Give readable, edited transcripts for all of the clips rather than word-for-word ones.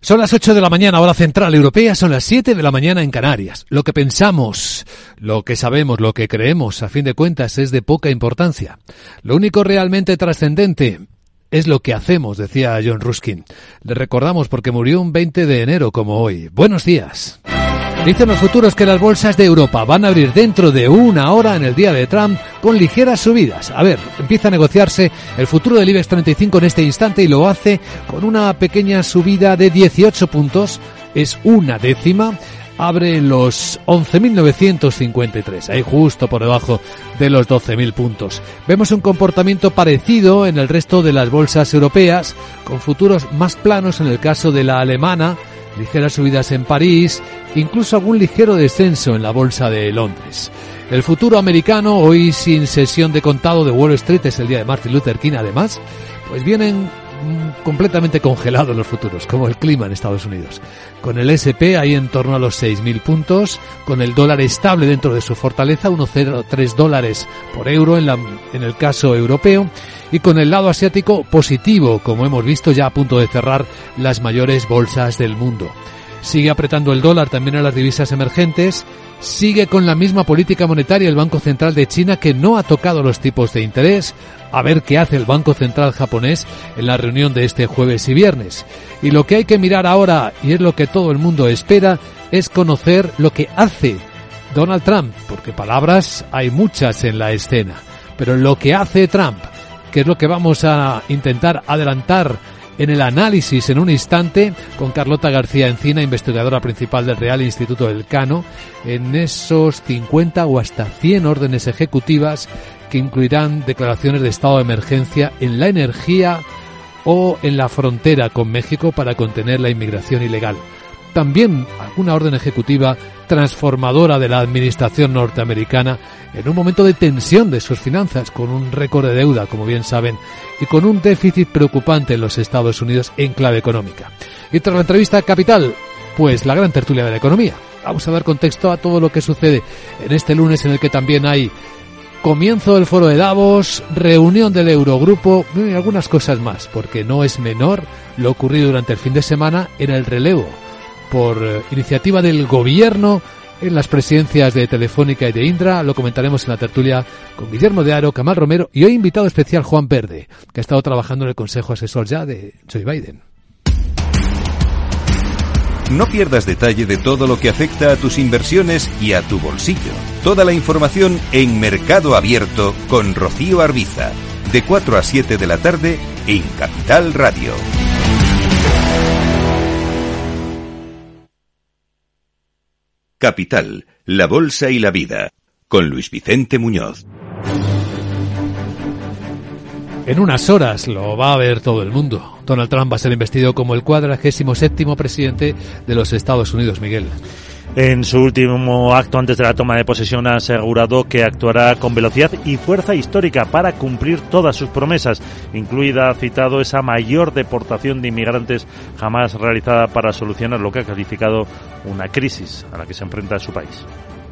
Son las 8 de la mañana, hora central europea, son las 7 de la mañana en Canarias. Lo que pensamos, lo que sabemos, lo que creemos, a fin de cuentas, es de poca importancia. Lo único realmente trascendente es lo que hacemos, decía John Ruskin. Le recordamos porque murió un 20 de enero como hoy. Buenos días. Dicen los futuros que las bolsas de Europa van a abrir dentro de una hora en el día de Trump con ligeras subidas. A ver, empieza a negociarse el futuro del IBEX 35 en este instante y lo hace con una pequeña subida de 18 puntos. Es una décima. Abre en los 11.953, ahí justo por debajo de los 12.000 puntos. Vemos un comportamiento parecido en el resto de las bolsas europeas, con futuros más planos en el caso de la alemana, ligeras subidas en París, incluso algún ligero descenso en la bolsa de Londres. El futuro americano, hoy sin sesión de contado de Wall Street, es el día de Martin Luther King además, pues vienen completamente congelados los futuros, como el clima en Estados Unidos. Con el S&P ahí en torno a los 6.000 puntos, con el dólar estable dentro de su fortaleza, 1,03 dólares por euro en el caso europeo, y con el lado asiático positivo, como hemos visto ya a punto de cerrar las mayores bolsas del mundo. Sigue apretando el dólar también a las divisas emergentes, sigue con la misma política monetaria el Banco Central de China, que no ha tocado los tipos de interés. A ver qué hace el Banco Central japonés en la reunión de este jueves y viernes. Y lo que hay que mirar ahora, y es lo que todo el mundo espera, es conocer lo que hace Donald Trump, porque palabras hay muchas en la escena. Pero lo que hace Trump, que es lo que vamos a intentar adelantar en el análisis en un instante con Carlota García Encina, investigadora principal del Real Instituto Elcano, en esos 50 o hasta 100 órdenes ejecutivas que incluirán declaraciones de estado de emergencia en la energía o en la frontera con México para contener la inmigración ilegal. También alguna orden ejecutiva transformadora de la administración norteamericana en un momento de tensión de sus finanzas, con un récord de deuda, como bien saben, y con un déficit preocupante en los Estados Unidos en clave económica. Y tras la entrevista a Capital, pues la gran tertulia de la economía. Vamos a dar contexto a todo lo que sucede en este lunes, en el que también hay comienzo del foro de Davos, reunión del Eurogrupo y algunas cosas más, porque no es menor lo ocurrido durante el fin de semana en el relevo por iniciativa del gobierno en las presidencias de Telefónica y de Indra. Lo comentaremos en la tertulia con Guillermo de Haro, Camal Romero y hoy invitado especial Juan Verde, que ha estado trabajando en el Consejo Asesor ya de Joe Biden. No pierdas detalle de todo lo que afecta a tus inversiones y a tu bolsillo. Toda la información en Mercado Abierto con Rocío Arbiza, de 4 a 7 de la tarde en Capital Radio. Capital, la bolsa y la vida, con Luis Vicente Muñoz. En unas horas lo va a ver todo el mundo. Donald Trump va a ser investido como el 47º presidente de los Estados Unidos, Miguel. En su último acto antes de la toma de posesión ha asegurado que actuará con velocidad y fuerza histórica para cumplir todas sus promesas, incluida, ha citado, esa mayor deportación de inmigrantes jamás realizada para solucionar lo que ha calificado una crisis a la que se enfrenta su país.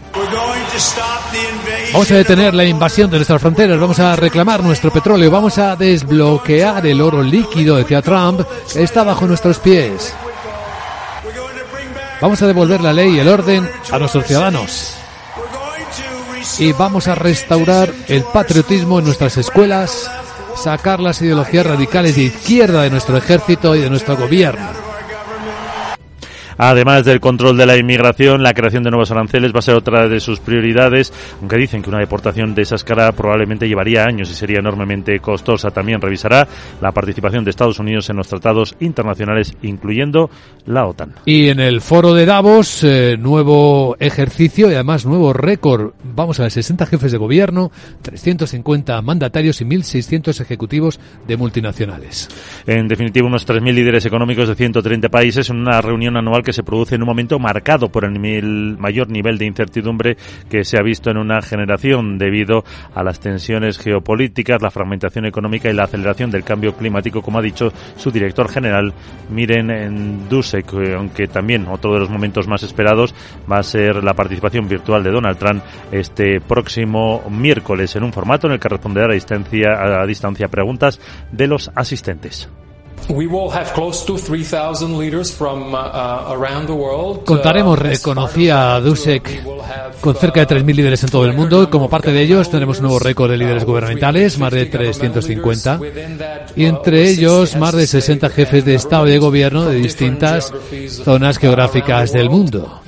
Vamos a detener la invasión de nuestras fronteras, vamos a reclamar nuestro petróleo, vamos a desbloquear el oro líquido, decía Trump, que está bajo nuestros pies. Vamos a devolver la ley y el orden a nuestros ciudadanos. Y vamos a restaurar el patriotismo en nuestras escuelas, sacar las ideologías radicales de izquierda de nuestro ejército y de nuestro gobierno. Además del control de la inmigración, la creación de nuevos aranceles va a ser otra de sus prioridades, aunque dicen que una deportación de esa escala probablemente llevaría años y sería enormemente costosa. También revisará la participación de Estados Unidos en los tratados internacionales, incluyendo la OTAN. Y en el foro de Davos, nuevo ejercicio y además nuevo récord. Vamos a ver, 60 jefes de gobierno, 350 mandatarios y 1.600 ejecutivos de multinacionales. En definitiva, unos 3.000 líderes económicos de 130 países en una reunión anual que se produce en un momento marcado por el mayor nivel de incertidumbre que se ha visto en una generación debido a las tensiones geopolíticas, la fragmentación económica y la aceleración del cambio climático, como ha dicho su director general, Miren Dusek, aunque también otro de los momentos más esperados va a ser la participación virtual de Donald Trump este próximo miércoles en un formato en el que responderá a distancia preguntas de los asistentes. Contaremos, reconocía Dušek, con cerca de 3.000 líderes en todo el mundo. Como parte de ellos tenemos un nuevo récord de líderes gubernamentales, más de 350, y entre ellos más de 60 jefes de Estado y de Gobierno de distintas zonas geográficas del mundo.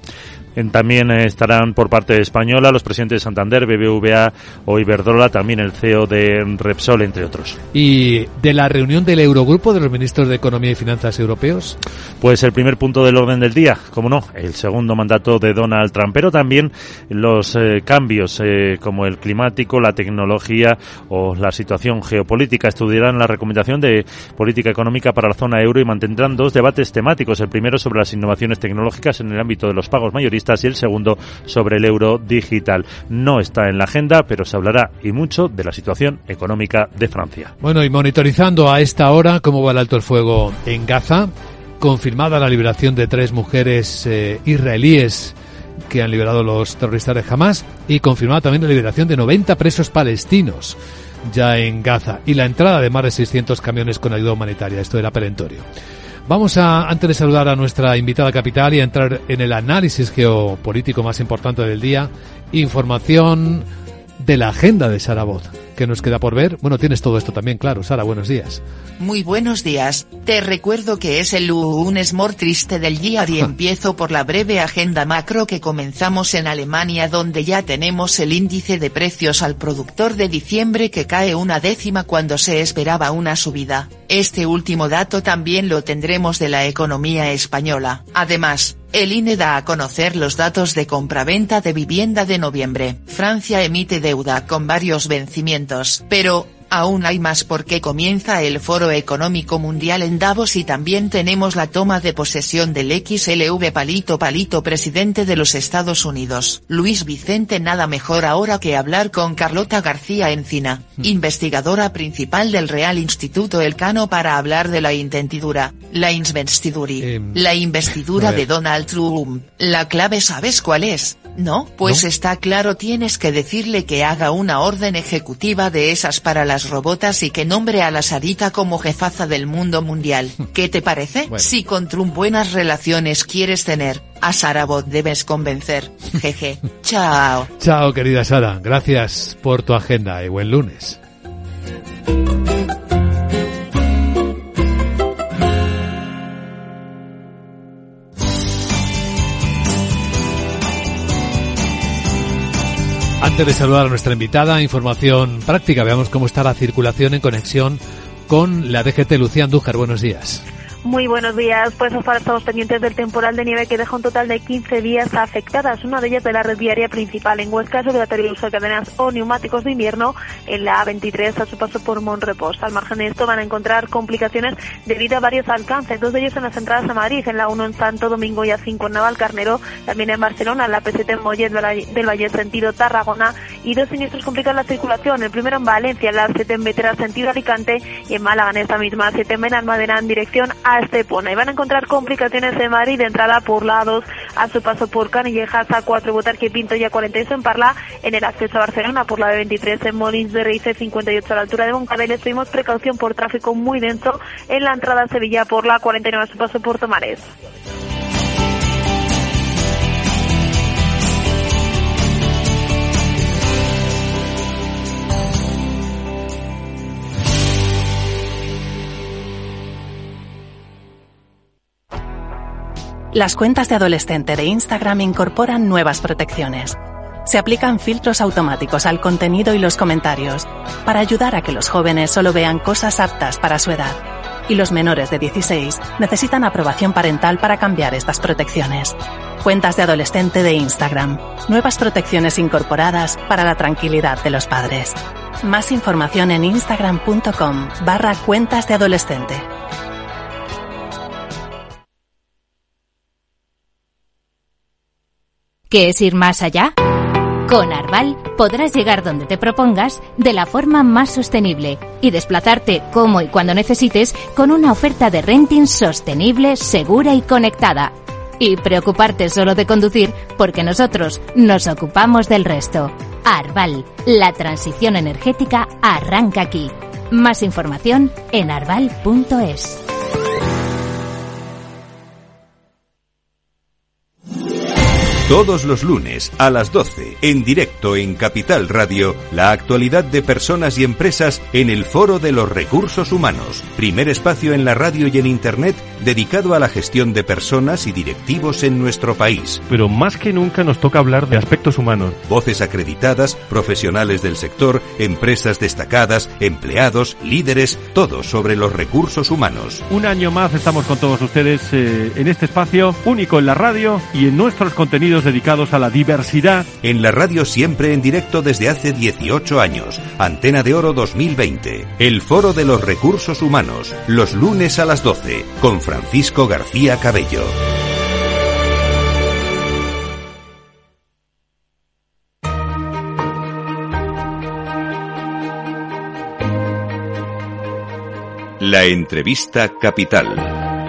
También estarán por parte española los presidentes de Santander, BBVA o Iberdrola, también el CEO de Repsol, entre otros. ¿Y de la reunión del Eurogrupo de los ministros de Economía y Finanzas europeos? Pues el primer punto del orden del día, como no, el segundo mandato de Donald Trump, pero también los cambios como el climático, la tecnología o la situación geopolítica. Estudiarán la recomendación de política económica para la zona euro y mantendrán dos debates temáticos, el primero sobre las innovaciones tecnológicas en el ámbito de los pagos mayoristas y el segundo sobre el euro digital. No está en la agenda, pero se hablará y mucho de la situación económica de Francia. Bueno, y monitorizando a esta hora cómo va el alto el fuego en Gaza, confirmada la liberación de 3 mujeres israelíes que han liberado los terroristas de Hamas, y confirmada también la liberación de 90 presos palestinos ya en Gaza y la entrada de más de 600 camiones con ayuda humanitaria. Esto era perentorio. Vamos a, antes de saludar a nuestra invitada capital y a entrar en el análisis geopolítico más importante del día, información de la agenda de Sara Bot. ¿Qué nos queda por ver? Bueno, tienes todo esto también, claro. Sara, buenos días. Muy buenos días. Te recuerdo que es el lunes more triste del día y empiezo por la breve agenda macro que comenzamos en Alemania, donde ya tenemos el índice de precios al productor de diciembre que cae 1/10 cuando se esperaba una subida. Este último dato también lo tendremos de la economía española. Además, el INE da a conocer los datos de compraventa de vivienda de noviembre. Francia emite deuda con varios vencimientos, pero aún hay más porque comienza el Foro Económico Mundial en Davos y también tenemos la toma de posesión del XLV palito presidente de los Estados Unidos. Luis Vicente, nada mejor ahora que hablar con Carlota García Encina, investigadora principal del Real Instituto Elcano, para hablar de la investidura de Donald Trump. La clave, ¿sabes cuál es? ¿No? Pues ¿no? Está claro, tienes que decirle que haga una orden ejecutiva de esas para las robotas y que nombre a la Sarita como jefaza del mundo mundial. ¿Qué te parece? Bueno. Si con Trump buenas relaciones quieres tener, a Sara Bot debes convencer. Jeje. Chao. Chao, querida Sara. Gracias por tu agenda y buen lunes. Antes de saludar a nuestra invitada, información práctica. Veamos cómo está la circulación en conexión con la DGT. Lucía Andújar, buenos días. Muy buenos días. Pues ahora estamos pendientes del temporal de nieve que deja un total de 15 vías afectadas. Una de ellas de la red viaria principal en Huesca, es obligatorio el uso de cadenas o neumáticos de invierno en la A23 a su paso por Monrepós. Al margen de esto van a encontrar complicaciones debido a varios alcances, 2 de ellos en las entradas a Madrid, en la 1 en Santo Domingo y A5 en Navalcarnero, también en Barcelona, en la P7 en Mollet del Valle sentido Tarragona, y 2 siniestros complican la circulación. El primero en Valencia, en la 7 en Vetera sentido Alicante, y en Málaga en esta misma 7 en Benalmádena en dirección a Estepona. Y van a encontrar complicaciones en Madrid de entrada por la A2 a su paso por Canillejas, A4 Botarque Pinto y A48 en Parla, en el acceso a Barcelona por la B23 en Molins de Rey, C58 a la altura de Moncada. Tuvimos precaución por tráfico muy denso en la entrada a Sevilla por la 49 a su paso por Tomares. Las cuentas de adolescente de Instagram incorporan nuevas protecciones. Se aplican filtros automáticos al contenido y los comentarios para ayudar a que los jóvenes solo vean cosas aptas para su edad. Y los menores de 16 necesitan aprobación parental para cambiar estas protecciones. Cuentas de adolescente de Instagram. Nuevas protecciones incorporadas para la tranquilidad de los padres. Más información en instagram.com/cuentas de adolescente. ¿Qué es ir más allá? Con Arval podrás llegar donde te propongas de la forma más sostenible y desplazarte como y cuando necesites con una oferta de renting sostenible, segura y conectada. Y preocuparte solo de conducir porque nosotros nos ocupamos del resto. Arval, la transición energética arranca aquí. Más información en arval.es. Todos los lunes a las 12, en directo en Capital Radio, la actualidad de personas y empresas en el Foro de los Recursos Humanos. Primer espacio en la radio y en Internet dedicado a la gestión de personas y directivos en nuestro país. Pero más que nunca nos toca hablar de aspectos humanos. Voces acreditadas, profesionales del sector, empresas destacadas, empleados, líderes, todo sobre los recursos humanos. Un año más estamos con todos ustedes en este espacio único en la radio y en nuestros contenidos dedicados a la diversidad. En la radio siempre en directo desde hace 18 años. Antena de Oro 2020. El Foro de los Recursos Humanos. Los lunes a las 12. Con Francisco García Cabello. La entrevista capital.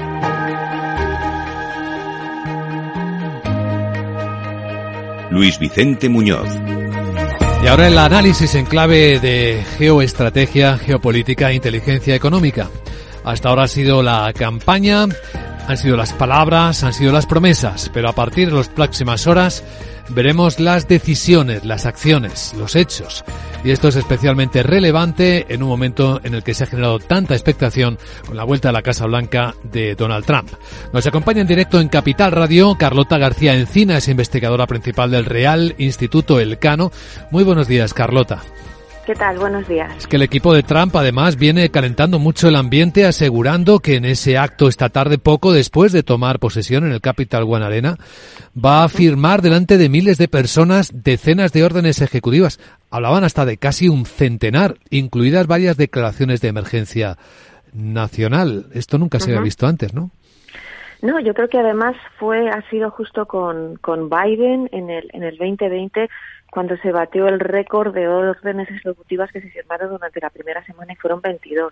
Luis Vicente Muñoz. Y ahora el análisis en clave de geoestrategia, geopolítica e inteligencia económica. Hasta ahora ha sido la campaña, han sido las palabras, han sido las promesas, pero a partir de las próximas horas veremos las decisiones, las acciones, los hechos. Y esto es especialmente relevante en un momento en el que se ha generado tanta expectación con la vuelta a la Casa Blanca de Donald Trump. Nos acompaña en directo en Capital Radio Carlota García Encina, es investigadora principal del Real Instituto Elcano. Muy buenos días, Carlota. ¿Qué tal? Buenos días. Es que el equipo de Trump además viene calentando mucho el ambiente, asegurando que en ese acto esta tarde, poco después de tomar posesión en el Capital One Arena, va a firmar delante de miles de personas decenas de órdenes ejecutivas. Hablaban hasta de casi un centenar, incluidas varias declaraciones de emergencia nacional. Esto nunca se había visto antes, ¿no? No, yo creo que además ha sido justo con Biden en el 2020 cuando se batió el récord de órdenes ejecutivas que se firmaron durante la primera semana y fueron 22.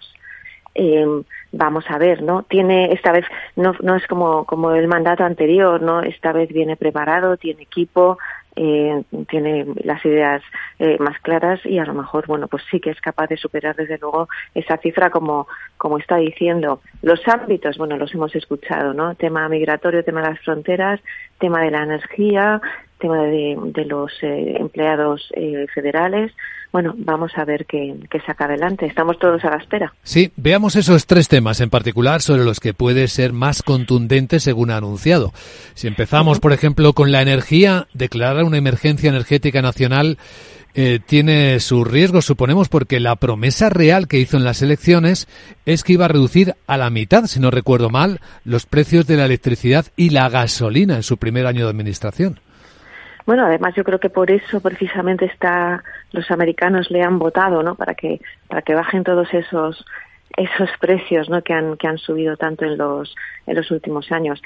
Vamos a ver, ¿no? Esta vez no es como el mandato anterior, ¿no? Esta vez viene preparado, tiene equipo, tiene las ideas más claras y a lo mejor, bueno, pues sí que es capaz de superar desde luego esa cifra como está diciendo. Los ámbitos, bueno, los hemos escuchado, ¿no? Tema migratorio, tema de las fronteras, tema de la energía, tema de los empleados federales. Bueno, vamos a ver qué saca adelante. Estamos todos a la espera. Sí, veamos esos tres temas en particular sobre los que puede ser más contundente según ha anunciado. Si empezamos, por ejemplo, con la energía, declarar una emergencia energética nacional tiene sus riesgos, suponemos, porque la promesa real que hizo en las elecciones es que iba a reducir a la mitad, si no recuerdo mal, los precios de la electricidad y la gasolina en su primer año de administración. Bueno, además yo creo que por eso precisamente los americanos le han votado, ¿no? Para que bajen todos esos precios, ¿no? que han subido tanto en los últimos años.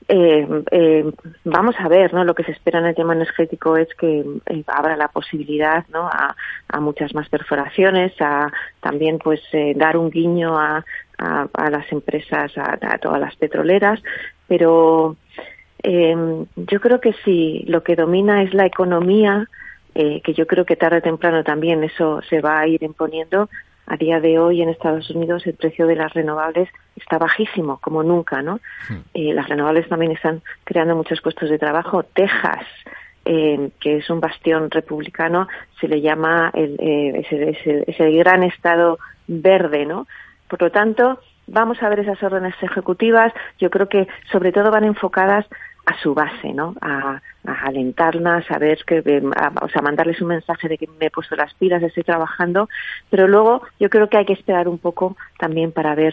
Vamos a ver, ¿no? Lo que se espera en el tema energético es que abra la posibilidad, ¿no? a muchas más perforaciones, a también pues dar un guiño a las empresas, a todas las petroleras, pero yo creo que sí, lo que domina es la economía, que yo creo que tarde o temprano también eso se va a ir imponiendo. A día de hoy en Estados Unidos el precio de las renovables está bajísimo, como nunca, ¿no? Las renovables también están creando muchos puestos de trabajo. Texas, que es un bastión republicano, se le llama es el gran estado verde, ¿no? Por lo tanto, vamos a ver esas órdenes ejecutivas. Yo creo que sobre todo van enfocadas a su base, ¿no? A alentarlas, a ver mandarles un mensaje de que me he puesto las pilas, estoy trabajando, pero luego yo creo que hay que esperar un poco también para ver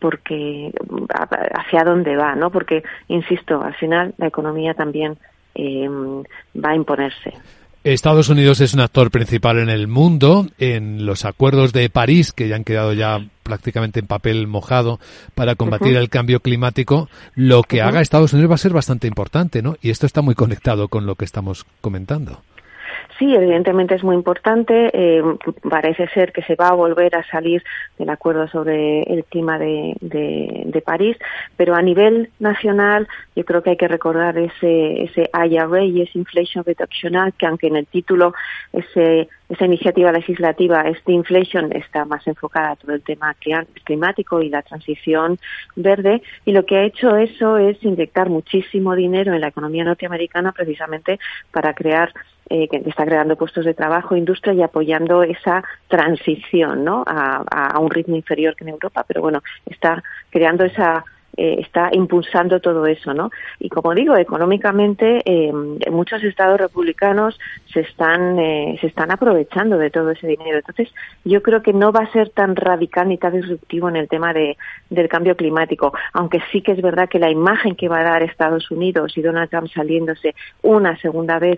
hacia dónde va, ¿no? Porque, insisto, al final la economía también va a imponerse. Estados Unidos es un actor principal en el mundo, en los acuerdos de París, que ya han quedado ya prácticamente en papel mojado para combatir el cambio climático. Lo que haga Estados Unidos va a ser bastante importante, ¿no? Y esto está muy conectado con lo que estamos comentando. Sí, evidentemente es muy importante. Parece ser que se va a volver a salir del acuerdo sobre el clima de París, pero a nivel nacional yo creo que hay que recordar ese IRA y ese Inflation Reduction Act, que aunque en el título ese iniciativa legislativa, este Inflation, está más enfocada a todo el tema climático y la transición verde, y lo que ha hecho eso es inyectar muchísimo dinero en la economía norteamericana precisamente para crear que está creando puestos de trabajo, industria y apoyando esa transición, ¿no? A un ritmo inferior que en Europa, pero bueno, está creando está impulsando todo eso, ¿no? Y como digo, económicamente muchos estados republicanos se están aprovechando de todo ese dinero. Entonces, yo creo que no va a ser tan radical ni tan disruptivo en el tema del cambio climático, aunque sí que es verdad que la imagen que va a dar Estados Unidos y Donald Trump saliéndose una segunda vez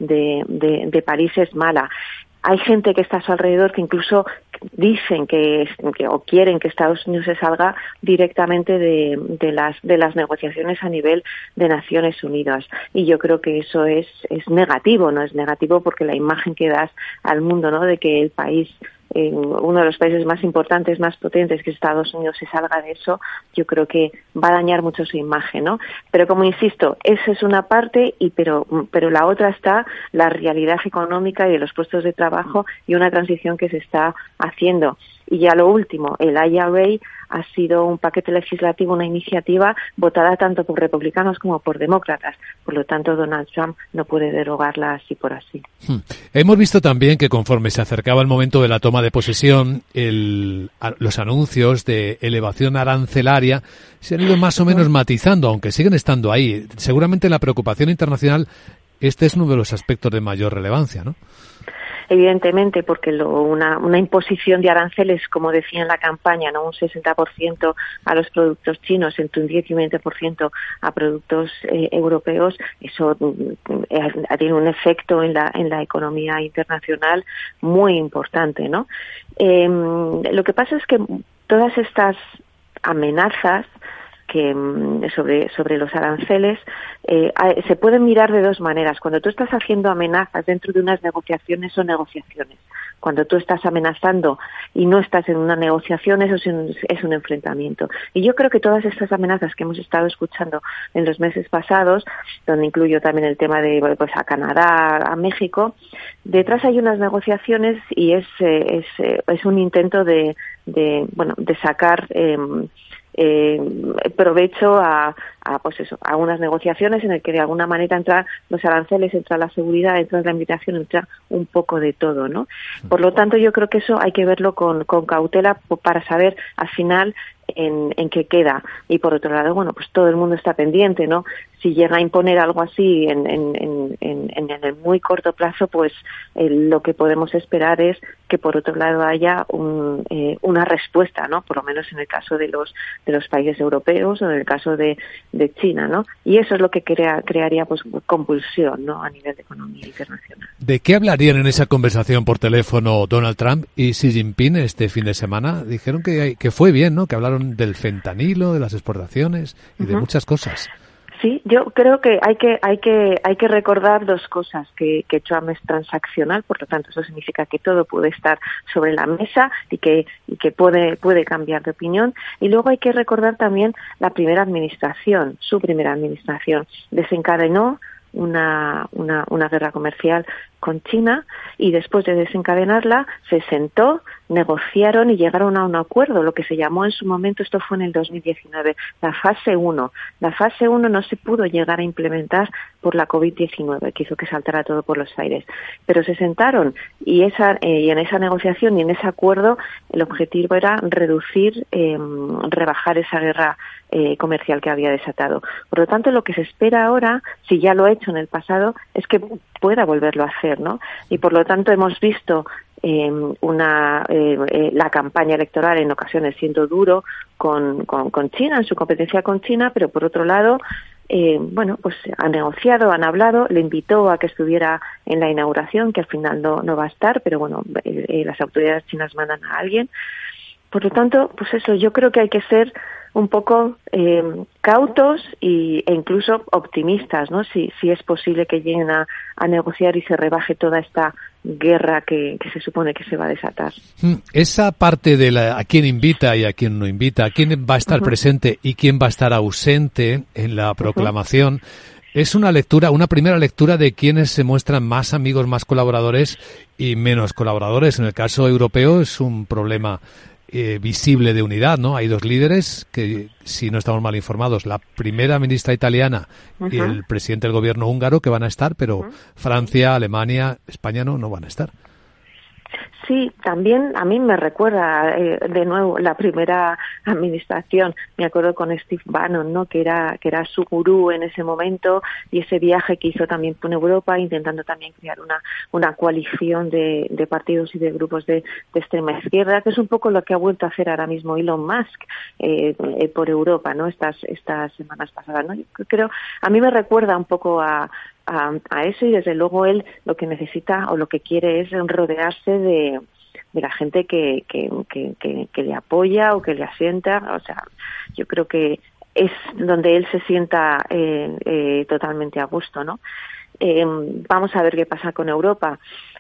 de París es mala. Hay gente que está a su alrededor que incluso dicen que o quieren que Estados Unidos se salga directamente de las negociaciones a nivel de Naciones Unidas, y yo creo que eso es negativo, no es negativo porque la imagen que das al mundo, ¿no?, de que el país, uno de los países más importantes, más potentes, que Estados Unidos se salga de eso, yo creo que va a dañar mucho su imagen, ¿no? Pero como insisto, esa es una parte, pero la otra está la realidad económica y de los puestos de trabajo y una transición que se está haciendo. Y ya lo último, el IRA ha sido un paquete legislativo, una iniciativa votada tanto por republicanos como por demócratas. Por lo tanto, Donald Trump no puede derogarla así por así. Hemos visto también que conforme se acercaba el momento de la toma de posesión, los anuncios de elevación arancelaria se han ido más o menos matizando, aunque siguen estando ahí. Seguramente la preocupación internacional, este es uno de los aspectos de mayor relevancia, ¿no? Evidentemente, porque una imposición de aranceles, como decía en la campaña, no un 60% a los productos chinos, entre un 10 y un 20% a productos europeos, eso tiene un efecto en la economía internacional muy importante, ¿no? Lo que pasa es que todas estas amenazas sobre los aranceles se pueden mirar de dos maneras. Cuando tú estás haciendo amenazas dentro de unas negociaciones, son negociaciones. Cuando tú estás amenazando y no estás en una negociación, eso es un enfrentamiento. Y yo creo que todas estas amenazas que hemos estado escuchando en los meses pasados, donde incluyo también el tema de a Canadá, a México, detrás hay unas negociaciones y es un intento de sacar provecho a unas negociaciones en el que de alguna manera entran los aranceles, entra la seguridad, entra la invitación, entra un poco de todo, ¿no? Por lo tanto, yo creo que eso hay que verlo con cautela para saber al final en qué queda. Y por otro lado, bueno, pues todo el mundo está pendiente, ¿no? Si llega a imponer algo así en el muy corto plazo, pues lo que podemos esperar es que por otro lado haya una respuesta, ¿no? Por lo menos en el caso de los países europeos o en el caso de China, ¿no? Y eso es lo que crearía pues compulsión, ¿no?, a nivel de economía internacional. ¿De qué hablarían en esa conversación por teléfono Donald Trump y Xi Jinping este fin de semana? Dijeron que fue bien, ¿no?, que hablaron del fentanilo, de las exportaciones y de muchas cosas. Sí, yo creo que hay que recordar dos cosas, que Trump es transaccional, por lo tanto eso significa que todo puede estar sobre la mesa y que puede cambiar de opinión, y luego hay que recordar también su primera administración desencadenó una guerra comercial con China, y después de desencadenarla se sentó, negociaron y llegaron a un acuerdo, lo que se llamó en su momento, esto fue en el 2019, la fase 1. La fase 1 no se pudo llegar a implementar por la COVID-19, que hizo que saltara todo por los aires. Pero se sentaron y en esa negociación y en ese acuerdo el objetivo era rebajar esa guerra comercial que había desatado. Por lo tanto, lo que se espera ahora, si ya lo ha hecho en el pasado, es que pueda volverlo a hacer, ¿no? Y por lo tanto hemos visto la campaña electoral en ocasiones siendo duro con China, en su competencia con China, pero por otro lado pues han negociado, han hablado, le invitó a que estuviera en la inauguración, que al final no va a estar, pero bueno, las autoridades chinas mandan a alguien. Por lo tanto, pues eso, yo creo que hay que ser un poco cautos e incluso optimistas, ¿no? Si es posible que lleguen a negociar y se rebaje toda esta guerra que se supone que se va a desatar. Esa parte de a quién invita y a quién no invita, a quién va a estar presente y quién va a estar ausente en la proclamación, Es una primera lectura de quienes se muestran más amigos, más colaboradores y menos colaboradores. En el caso europeo es un problema visible de unidad, ¿no? Hay dos líderes que, si no estamos mal informados, la primera ministra italiana y el presidente del gobierno húngaro, que van a estar, pero Francia, Alemania, España no van a estar. Sí, también a mí me recuerda de nuevo la primera administración. Me acuerdo con Steve Bannon, ¿no? que era su gurú en ese momento, y ese viaje que hizo también por Europa, intentando también crear una coalición de partidos y de grupos de extrema izquierda, que es un poco lo que ha vuelto a hacer ahora mismo Elon Musk por Europa, ¿no? Estas semanas pasadas, ¿no? Yo creo, a mí me recuerda un poco a eso, y desde luego él lo que necesita o lo que quiere es rodearse de la gente que le apoya o que le asienta. O sea, yo creo que es donde él se sienta totalmente a gusto, ¿no? Vamos a ver qué pasa con Europa.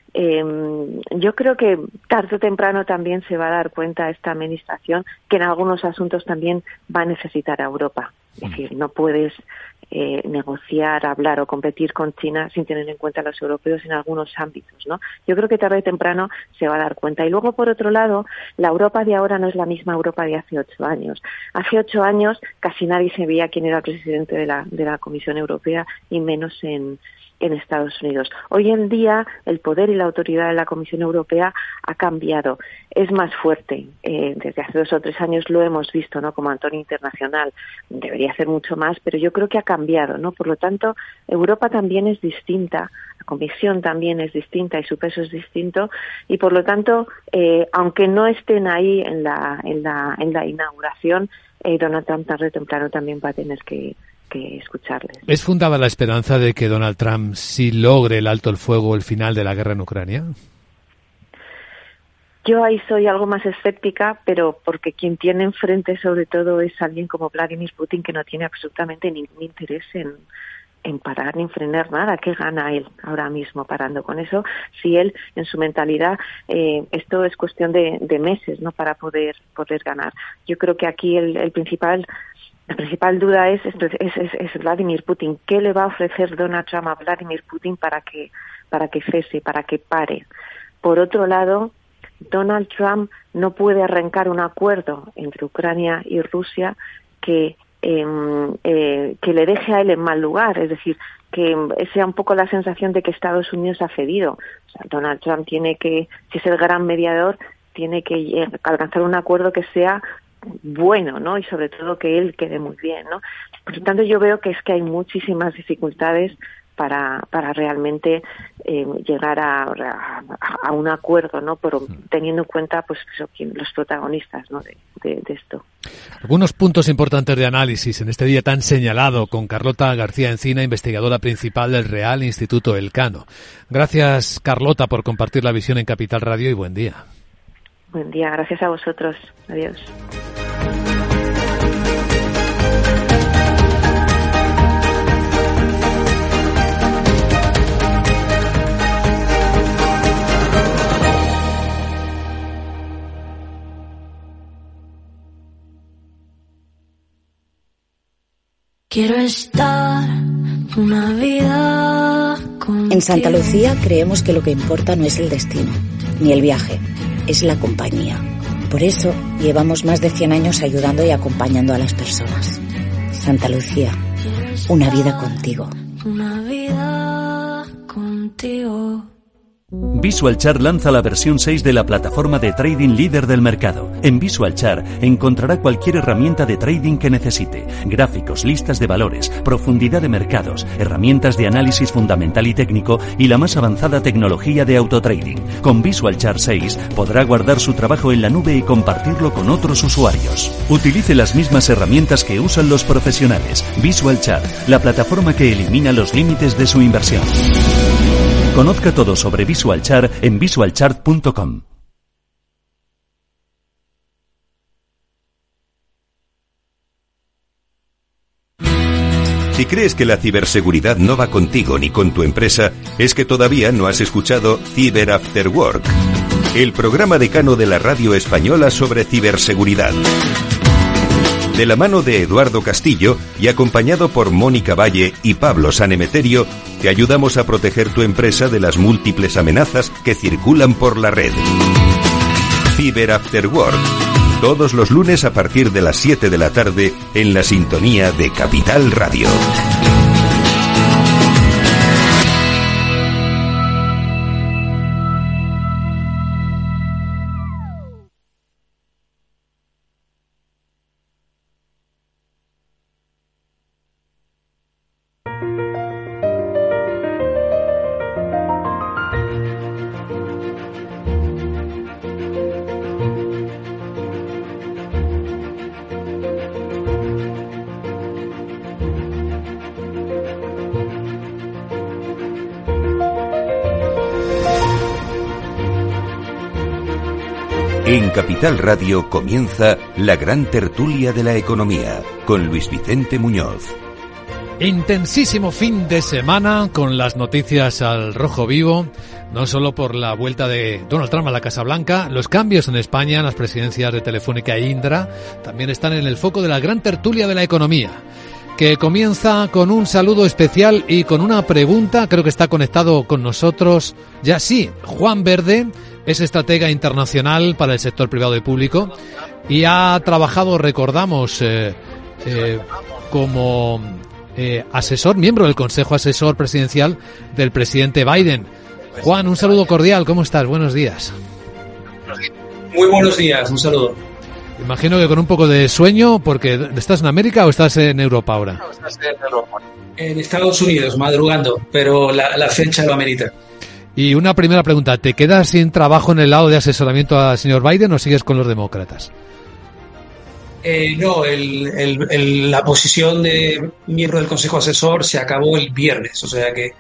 Yo creo que tarde o temprano también se va a dar cuenta esta administración que en algunos asuntos también va a necesitar a Europa. Es decir, no puedes negociar, hablar o competir con China sin tener en cuenta a los europeos en algunos ámbitos, ¿no? Yo creo que tarde o temprano se va a dar cuenta. Y luego, por otro lado, la Europa de ahora no es la misma Europa de hace 8 años. Hace 8 años casi nadie sabía quién era el presidente de la Comisión Europea, y menos en Estados Unidos. Hoy en día el poder y la autoridad de la Comisión Europea ha cambiado, es más fuerte. Desde hace 2 o 3 años lo hemos visto, ¿no? Como actor internacional. Debería hacer mucho más, pero yo creo que ha cambiado, ¿no? Por lo tanto, Europa también es distinta, la Comisión también es distinta y su peso es distinto, y por lo tanto, aunque no estén ahí en la inauguración, Donald Trump tarde o temprano también va a tener que escucharles. ¿Es fundada la esperanza de que Donald Trump sí logre el alto el fuego, el final de la guerra en Ucrania? Yo ahí soy algo más escéptica, pero porque quien tiene enfrente sobre todo es alguien como Vladimir Putin, que no tiene absolutamente ningún interés en parar ni frenar nada. ¿Qué gana él ahora mismo parando con eso? Si él, en su mentalidad, esto es cuestión de meses, ¿no? Para poder ganar. Yo creo que aquí la principal duda es Vladimir Putin. ¿Qué le va a ofrecer Donald Trump a Vladimir Putin para que cese, para que pare? Por otro lado, Donald Trump no puede arrancar un acuerdo entre Ucrania y Rusia que le deje a él en mal lugar, es decir, que sea un poco la sensación de que Estados Unidos ha cedido. O sea, Donald Trump tiene que, si es el gran mediador, tiene que alcanzar un acuerdo que sea bueno, ¿no? Y sobre todo que él quede muy bien, ¿no? Por lo tanto, yo veo que hay muchísimas dificultades para realmente llegar a un acuerdo, ¿no? Pero teniendo en cuenta pues los protagonistas, ¿no? de esto. Algunos puntos importantes de análisis en este día tan señalado con Carlota García Encina, investigadora principal del Real Instituto Elcano. Gracias, Carlota, por compartir la visión en Capital Radio, y buen día. Buen día, gracias a vosotros. Adiós. Quiero estar una vida contigo. En Santa Lucía creemos que lo que importa no es el destino, ni el viaje, es la compañía. Por eso llevamos más de 100 años ayudando y acompañando a las personas. Santa Lucía, una vida contigo. Una vida contigo. VisualChart lanza la versión 6 de la plataforma de trading líder del mercado. En VisualChart encontrará cualquier herramienta de trading que necesite: gráficos, listas de valores, profundidad de mercados, herramientas de análisis fundamental y técnico y la más avanzada tecnología de autotrading. Con VisualChart 6 podrá guardar su trabajo en la nube y compartirlo con otros usuarios. Utilice las mismas herramientas que usan los profesionales. VisualChart, la plataforma que elimina los límites de su inversión. Conozca todo sobre VisualChart en visualchart.com. Si crees que la ciberseguridad no va contigo ni con tu empresa, es que todavía no has escuchado Cyber After Work, el programa decano de la radio española sobre ciberseguridad. De la mano de Eduardo Castillo y acompañado por Mónica Valle y Pablo Sanemeterio, te ayudamos a proteger tu empresa de las múltiples amenazas que circulan por la red. Cyber After Work, todos los lunes a partir de las 7 de la tarde en la sintonía de Capital Radio. En Capital Radio comienza la gran tertulia de la economía con Luis Vicente Muñoz. Intensísimo fin de semana con las noticias al rojo vivo, no solo por la vuelta de Donald Trump a la Casa Blanca, los cambios en España, las presidencias de Telefónica e Indra, también están en el foco de la gran tertulia de la economía, que comienza con un saludo especial y con una pregunta. Creo que está conectado con nosotros ya sí, Juan Verde. Es estratega internacional para el sector privado y público y ha trabajado, recordamos, como asesor, miembro del Consejo Asesor Presidencial del presidente Biden. Juan, un saludo cordial, ¿cómo estás? Buenos días. Muy buenos días, un saludo. Imagino que con un poco de sueño, porque ¿estás en América o estás en Europa ahora? En Estados Unidos, madrugando, pero la fecha lo amerita. Y una primera pregunta, ¿te quedas sin trabajo en el lado de asesoramiento al señor Biden o sigues con los demócratas? No, la posición de miembro del Consejo Asesor se acabó el viernes, o sea que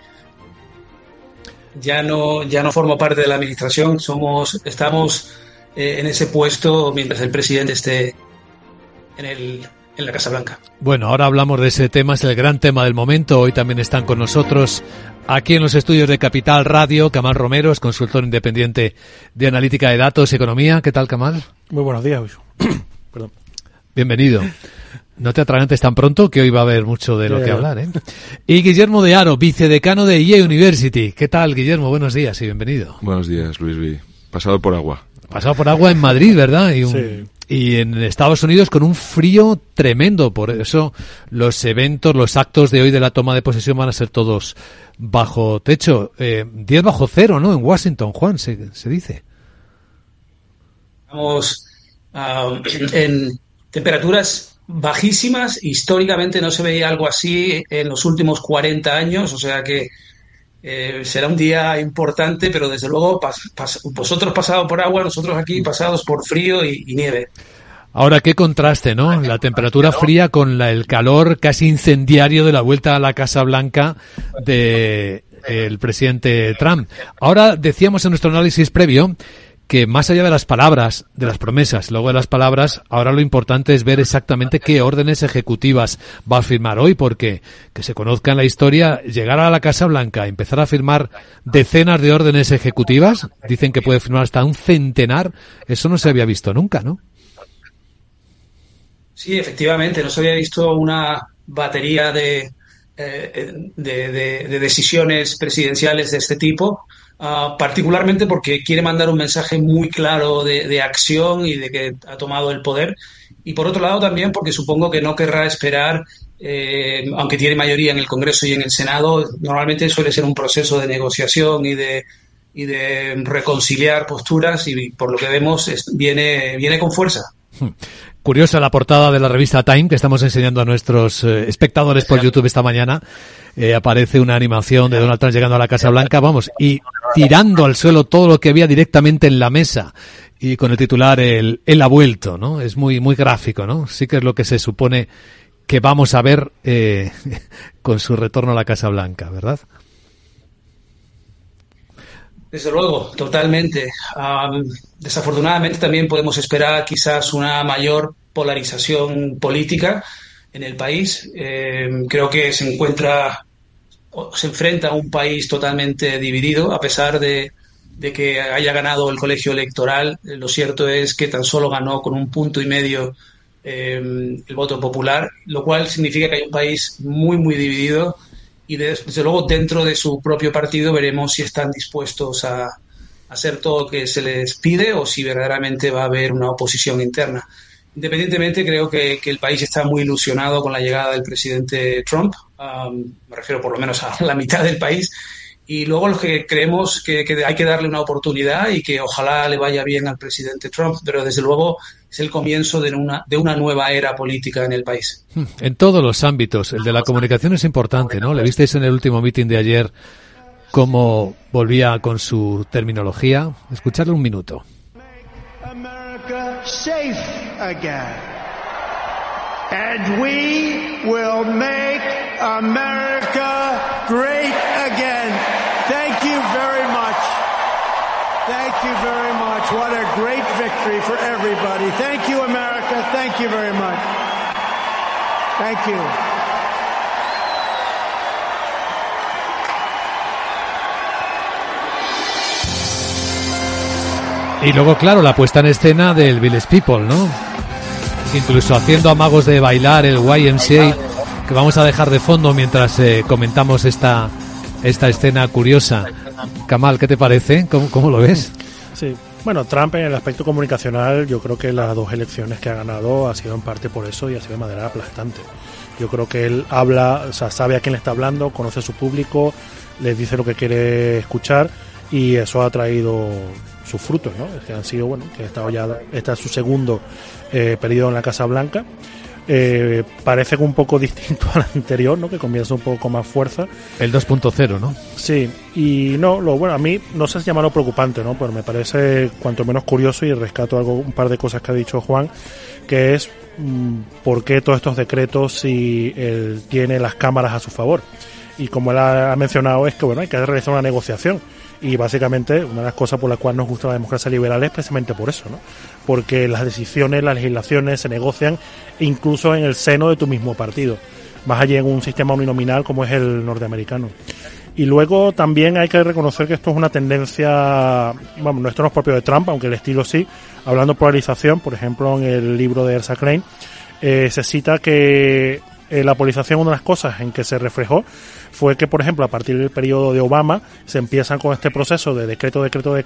ya no formo parte de la administración, estamos en ese puesto mientras el presidente esté en la Casa Blanca. Bueno, ahora hablamos de ese tema, es el gran tema del momento. Hoy también están con nosotros aquí en los estudios de Capital Radio Kamal Romero, es consultor independiente de analítica de datos y economía. ¿Qué tal, Kamal? Muy buenos días, Luis. Perdón. Bienvenido. No te atragantes tan pronto, que hoy va a haber mucho de lo que hablar, ¿eh? Y Guillermo de Haro, vicedecano de Yale University. ¿Qué tal, Guillermo? Buenos días y bienvenido. Buenos días, Luis. Pasado por agua. Pasado por agua en Madrid, ¿verdad? Sí. Y en Estados Unidos con un frío tremendo. Por eso los eventos, los actos de hoy de la toma de posesión van a ser todos bajo techo. 10 bajo cero, ¿no? En Washington, Juan, se dice. Estamos en temperaturas bajísimas. Históricamente no se veía algo así en los últimos 40 años. O sea que será un día importante, pero desde luego vosotros pasados por agua, nosotros aquí pasados por frío y nieve. Ahora, qué contraste, ¿no? La temperatura fría con el calor casi incendiario de la vuelta a la Casa Blanca de el presidente Trump. Ahora, decíamos en nuestro análisis previo que más allá de las palabras, de las promesas, luego de las palabras, ahora lo importante es ver exactamente qué órdenes ejecutivas va a firmar hoy, porque que se conozca en la historia, llegar a la Casa Blanca, empezar a firmar decenas de órdenes ejecutivas, dicen que puede firmar hasta un centenar, eso no se había visto nunca, ¿no? Sí, efectivamente, no se había visto una batería de decisiones presidenciales de este tipo. Particularmente porque quiere mandar un mensaje muy claro de acción y de que ha tomado el poder, y por otro lado también porque supongo que no querrá esperar, aunque tiene mayoría en el Congreso y en el Senado. Normalmente suele ser un proceso de negociación y de reconciliar posturas, y por lo que vemos viene con fuerza. Curiosa la portada de la revista Time que estamos enseñando a nuestros espectadores por YouTube esta mañana. Aparece una animación de Donald Trump llegando a la Casa Blanca, y tirando al suelo todo lo que había directamente en la mesa, y con el titular él ha vuelto, ¿no? Es muy muy gráfico, ¿no? Sí que es lo que se supone que vamos a ver con su retorno a la Casa Blanca, ¿verdad? Desde luego, totalmente. Desafortunadamente también podemos esperar quizás una mayor polarización política en el país. Creo que se enfrenta a un país totalmente dividido, a pesar de que haya ganado el colegio electoral. Lo cierto es que tan solo ganó con 1,5 puntos el voto popular, lo cual significa que hay un país muy, muy dividido y desde luego dentro de su propio partido veremos si están dispuestos a hacer todo lo que se les pide o si verdaderamente va a haber una oposición interna. Independientemente, creo que el país está muy ilusionado con la llegada del presidente Trump, me refiero por lo menos a la mitad del país, y luego los que creemos que hay que darle una oportunidad y que ojalá le vaya bien al presidente Trump, pero desde luego es el comienzo de una nueva era política en el país. En todos los ámbitos, el de la comunicación es importante, ¿no? ¿Le visteis en el último meeting de ayer cómo volvía con su terminología? Escuchadle un minuto. America safe again. And we will make America great again. Thank you very much. Thank you very much. What a great victory for everybody. Thank you, America. Thank you very much. Thank you. Y luego, claro, la puesta en escena del Village People, ¿no? Incluso haciendo amagos de bailar el YMCA, que vamos a dejar de fondo mientras comentamos esta escena curiosa. Kamal, ¿qué te parece? ¿Cómo lo ves? Sí, bueno, Trump en el aspecto comunicacional, yo creo que las dos elecciones que ha ganado ha sido en parte por eso y ha sido de manera aplastante. Yo creo que él habla, o sea, sabe a quién le está hablando, conoce a su público, les dice lo que quiere escuchar y eso ha traído sus frutos, ¿no? Que han sido, bueno, que está su segundo periodo en la Casa Blanca. Parece que un poco distinto al anterior, ¿no? Que comienza un poco con más fuerza. El 2.0, ¿no? Sí, y no, bueno, a mí no sé si llamarlo preocupante, ¿no? Pero me parece cuanto menos curioso y rescato un par de cosas que ha dicho Juan, que es por qué todos estos decretos si él tiene las cámaras a su favor. Y como él ha mencionado es que, bueno, hay que realizar una negociación. Y básicamente una de las cosas por las cuales nos gusta la democracia liberal es precisamente por eso, ¿no? Porque las decisiones, las legislaciones se negocian incluso en el seno de tu mismo partido, más allá en un sistema uninominal como es el norteamericano. Y luego también hay que reconocer que esto es una tendencia, bueno, esto no es propio de Trump, aunque el estilo sí. Hablando de polarización, por ejemplo, en el libro de Elsa Klein, se cita que la polarización, una de las cosas en que se reflejó fue que, por ejemplo, a partir del periodo de Obama se empiezan con este proceso de decreto,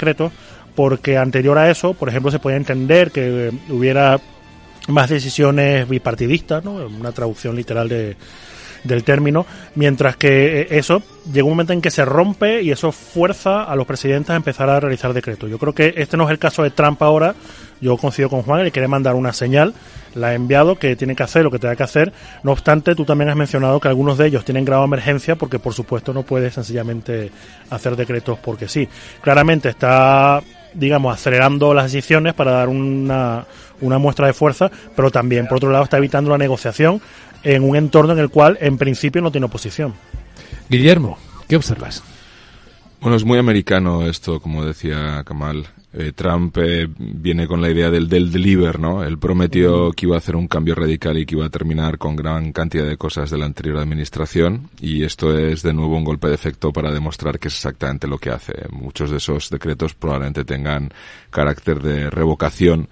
porque anterior a eso, por ejemplo, se podía entender que hubiera más decisiones bipartidistas, ¿no? Una traducción literal del término, mientras que eso llega un momento en que se rompe y eso fuerza a los presidentes a empezar a realizar decretos. Yo creo que este no es el caso de Trump ahora. Yo coincido con Juan, le quiere mandar una señal, la ha enviado, que tiene que hacer lo que tenga que hacer. No obstante, tú también has mencionado que algunos de ellos tienen grado de emergencia porque, por supuesto, no puede sencillamente hacer decretos porque sí. Claramente está, digamos, acelerando las decisiones para dar una muestra de fuerza, pero también, por otro lado, está evitando la negociación en un entorno en el cual, en principio, no tiene oposición. Guillermo, ¿qué observas? Bueno, es muy americano esto, como decía Kamal. Trump viene con la idea del deliver, ¿no? Él prometió que iba a hacer un cambio radical y que iba a terminar con gran cantidad de cosas de la anterior administración, y esto es de nuevo un golpe de efecto para demostrar que es exactamente lo que hace. Muchos de esos decretos probablemente tengan carácter de revocación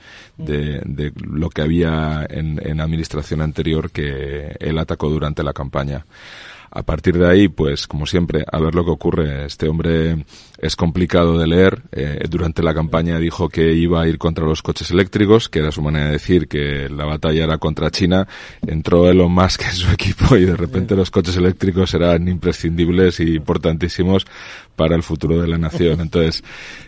de lo que había en la administración anterior que él atacó durante la campaña. A partir de ahí, pues, como siempre, a ver lo que ocurre. Este hombre es complicado de leer. Durante la campaña dijo que iba a ir contra los coches eléctricos, que era su manera de decir que la batalla era contra China. Entró Elon Musk en su equipo y de repente los coches eléctricos eran imprescindibles y importantísimos para el futuro de la nación. Entonces,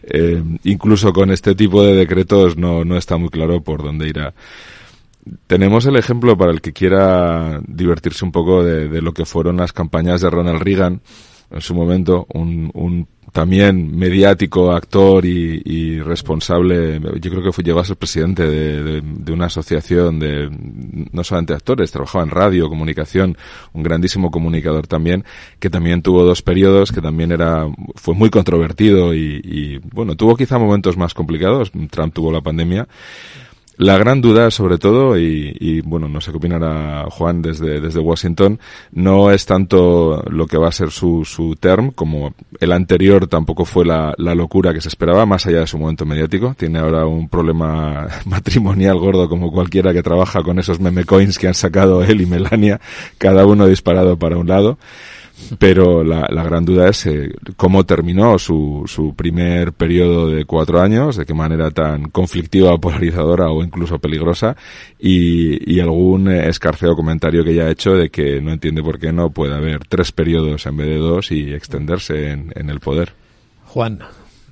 incluso con este tipo de decretos no está muy claro por dónde irá. Tenemos el ejemplo para el que quiera divertirse un poco de lo que fueron las campañas de Ronald Reagan en su momento, un también mediático actor y responsable. Yo creo que llegó a ser presidente de una asociación de no solamente actores, trabajaba en radio, comunicación, un grandísimo comunicador también, que también tuvo 2 periodos, que también fue muy controvertido y bueno, tuvo quizá momentos más complicados. Trump tuvo la pandemia. La gran duda, sobre todo, y bueno, no sé qué opinará Juan desde Washington, no es tanto lo que va a ser su term, como el anterior tampoco fue la locura que se esperaba, más allá de su momento mediático. Tiene ahora un problema matrimonial gordo, como cualquiera que trabaja con esos meme coins que han sacado él y Melania, cada uno disparado para un lado. Pero la gran duda es cómo terminó su primer periodo de 4 años, de qué manera tan conflictiva, polarizadora o incluso peligrosa, y algún escarceo comentario que ya ha hecho de que no entiende por qué no puede haber 3 periodos en vez de 2 y extenderse en el poder. Juan.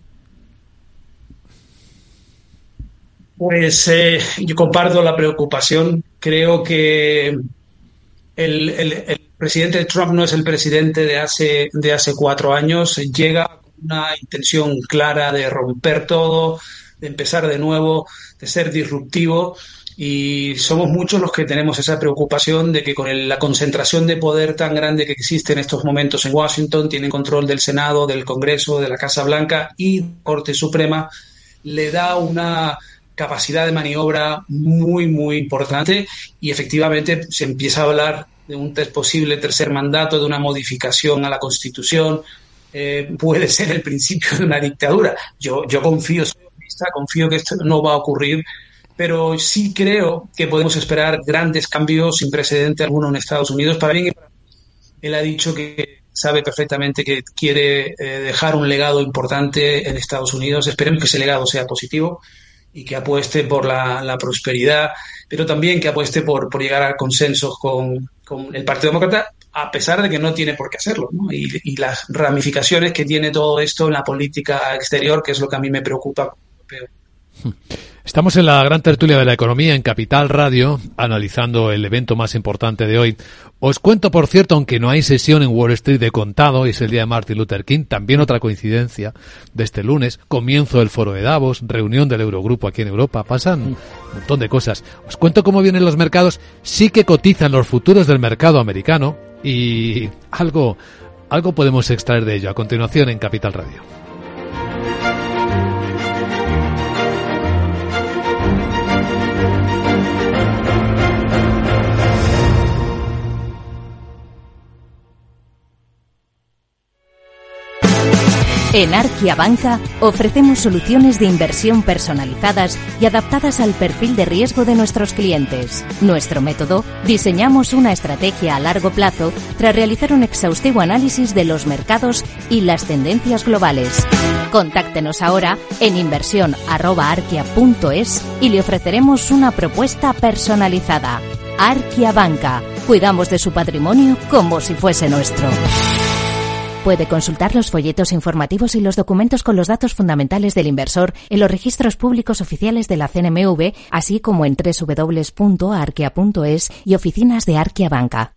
Pues yo comparto la preocupación. Creo que el presidente Trump no es el presidente de hace 4 años. Llega con una intención clara de romper todo, de empezar de nuevo, de ser disruptivo. Y somos muchos los que tenemos esa preocupación de que con la concentración de poder tan grande que existe en estos momentos en Washington, tienen control del Senado, del Congreso, de la Casa Blanca y Corte Suprema, le da una capacidad de maniobra muy, muy importante, y efectivamente se empieza a hablar de un posible tercer mandato, de una modificación a la Constitución. Puede ser el principio de una dictadura. Yo confío, soy optimista, confío que esto no va a ocurrir, pero sí creo que podemos esperar grandes cambios sin precedente alguno en Estados Unidos. Para bien y para mal. Él ha dicho que sabe perfectamente que quiere dejar un legado importante en Estados Unidos. Esperemos que ese legado sea positivo y que apueste por la prosperidad, pero también que apueste por llegar a consensos con el Partido Demócrata, a pesar de que no tiene por qué hacerlo, ¿no? Y las ramificaciones que tiene todo esto en la política exterior, que es lo que a mí me preocupa. Estamos en la gran tertulia de la economía en Capital Radio, analizando el evento más importante de hoy. Os cuento, por cierto, aunque no hay sesión en Wall Street de contado, es el día de Martin Luther King, también otra coincidencia de este lunes, comienzo del foro de Davos, reunión del Eurogrupo aquí en Europa, pasan un montón de cosas. Os cuento cómo vienen los mercados, sí que cotizan los futuros del mercado americano y algo podemos extraer de ello a continuación en Capital Radio. En Arquia Banca ofrecemos soluciones de inversión personalizadas y adaptadas al perfil de riesgo de nuestros clientes. Nuestro método, diseñamos una estrategia a largo plazo tras realizar un exhaustivo análisis de los mercados y las tendencias globales. Contáctenos ahora en inversión@arquia.es y le ofreceremos una propuesta personalizada. Arquia Banca. Cuidamos de su patrimonio como si fuese nuestro. Puede consultar los folletos informativos y los documentos con los datos fundamentales del inversor en los registros públicos oficiales de la CNMV, así como en www.arquia.es y oficinas de Arquia Banca.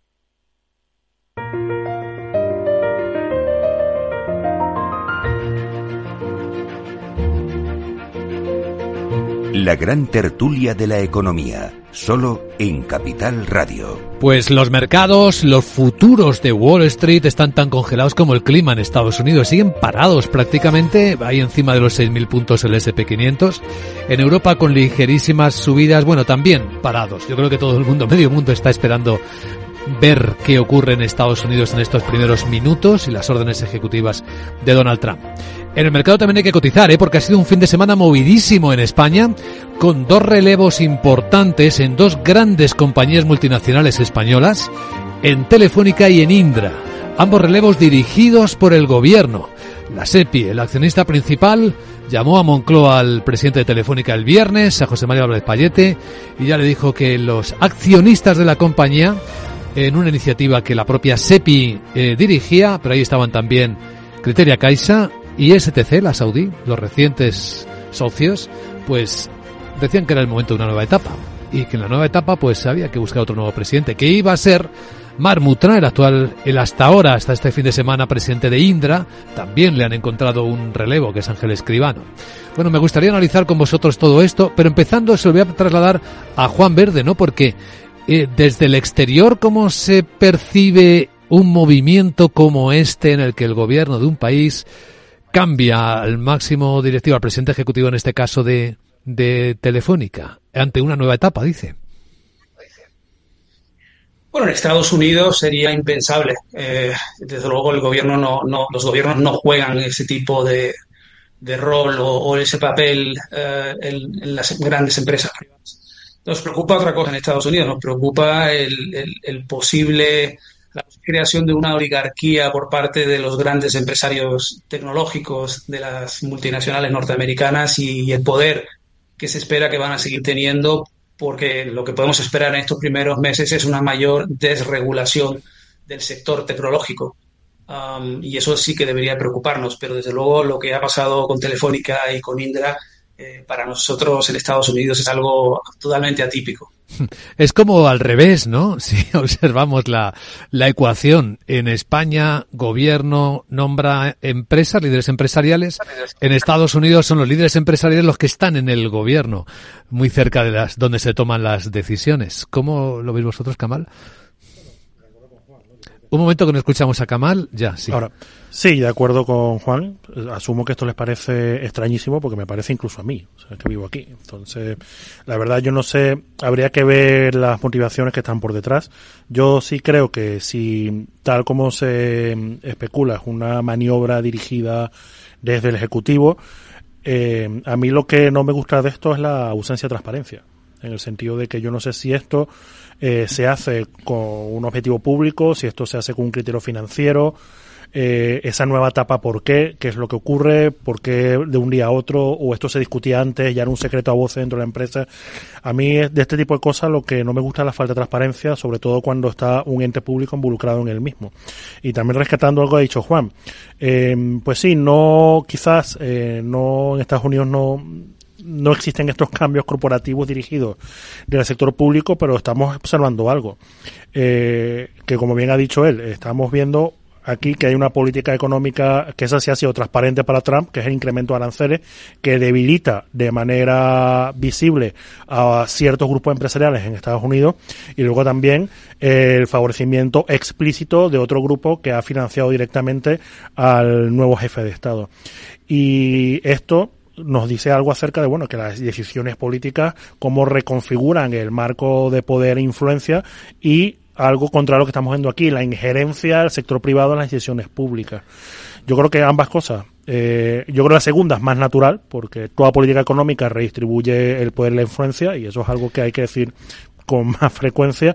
La gran tertulia de la economía, solo en Capital Radio. Pues los mercados, los futuros de Wall Street están tan congelados como el clima en Estados Unidos. Siguen parados prácticamente, ahí encima de los 6.000 puntos el S&P 500. En Europa con ligerísimas subidas, bueno, también parados. Yo creo que todo el mundo, medio mundo está esperando ver qué ocurre en Estados Unidos en estos primeros minutos y las órdenes ejecutivas de Donald Trump. En el mercado también hay que cotizar, porque ha sido un fin de semana movidísimo en España, con 2 relevos importantes en 2 grandes compañías multinacionales españolas, en Telefónica y en Indra. Ambos relevos dirigidos por el gobierno. La SEPI, el accionista principal, llamó a Moncloa al presidente de Telefónica el viernes, a José María Álvarez Pallete, y ya le dijo que los accionistas de la compañía, en una iniciativa que la propia SEPI dirigía, pero ahí estaban también Criteria Caixa y STC, la saudí, los recientes socios, pues decían que era el momento de una nueva etapa y que en la nueva etapa pues había que buscar otro nuevo presidente, que iba a ser Marc Muttrand, el hasta ahora, hasta este fin de semana, presidente de Indra. También le han encontrado un relevo, que es Ángel Escribano. Bueno, me gustaría analizar con vosotros todo esto, pero empezando se lo voy a trasladar a Juan Verde, ¿no? Porque desde el exterior, ¿cómo se percibe un movimiento como este en el que el gobierno de un país cambia al máximo directivo, al presidente ejecutivo en este caso de de Telefónica ante una nueva etapa, dice? Bueno, en Estados Unidos sería impensable. Desde luego los gobiernos no juegan ese tipo de rol o ese papel en las grandes empresas privadas. Nos preocupa otra cosa en Estados Unidos, nos preocupa la creación de una oligarquía por parte de los grandes empresarios tecnológicos de las multinacionales norteamericanas y el poder que se espera que van a seguir teniendo, porque lo que podemos esperar en estos primeros meses es una mayor desregulación del sector tecnológico. Y eso sí que debería preocuparnos, pero desde luego lo que ha pasado con Telefónica y con Indra para nosotros en Estados Unidos es algo totalmente atípico. Es como al revés, ¿no? Si observamos la ecuación, en España gobierno nombra empresas, líderes empresariales, en Estados Unidos son los líderes empresariales los que están en el gobierno, muy cerca de donde se toman las decisiones. ¿Cómo lo veis vosotros, Kamal? Un momento que no escuchamos a Kamal, ya, sí. Ahora, sí, de acuerdo con Juan. Asumo que esto les parece extrañísimo porque me parece incluso a mí, o sea, que vivo aquí. Entonces, la verdad yo no sé, habría que ver las motivaciones que están por detrás. Yo sí creo que si, tal como se especula, es una maniobra dirigida desde el Ejecutivo, a mí lo que no me gusta de esto es la ausencia de transparencia. En el sentido de que yo no sé si esto se hace con un objetivo público, si esto se hace con un criterio financiero, esa nueva etapa, ¿por qué? ¿Qué es lo que ocurre? ¿Por qué de un día a otro? ¿O esto se discutía antes, ya era un secreto a voces dentro de la empresa? A mí, de este tipo de cosas, lo que no me gusta es la falta de transparencia, sobre todo cuando está un ente público involucrado en el mismo. Y también rescatando algo que ha dicho Juan, pues sí, quizás no en Estados Unidos no existen estos cambios corporativos dirigidos del sector público, pero estamos observando algo que, como bien ha dicho él, estamos viendo aquí que hay una política económica que esa sí ha sido transparente para Trump, que es el incremento de aranceles, que debilita de manera visible a ciertos grupos empresariales en Estados Unidos, y luego también el favorecimiento explícito de otro grupo que ha financiado directamente al nuevo jefe de Estado. Y esto nos dice algo acerca de, bueno, que las decisiones políticas, cómo reconfiguran el marco de poder e influencia, y algo contra lo que estamos viendo aquí, la injerencia del sector privado en las decisiones públicas. Yo creo que ambas cosas. Yo creo que la segunda es más natural, porque toda política económica redistribuye el poder y la influencia, y eso es algo que hay que decir con más frecuencia,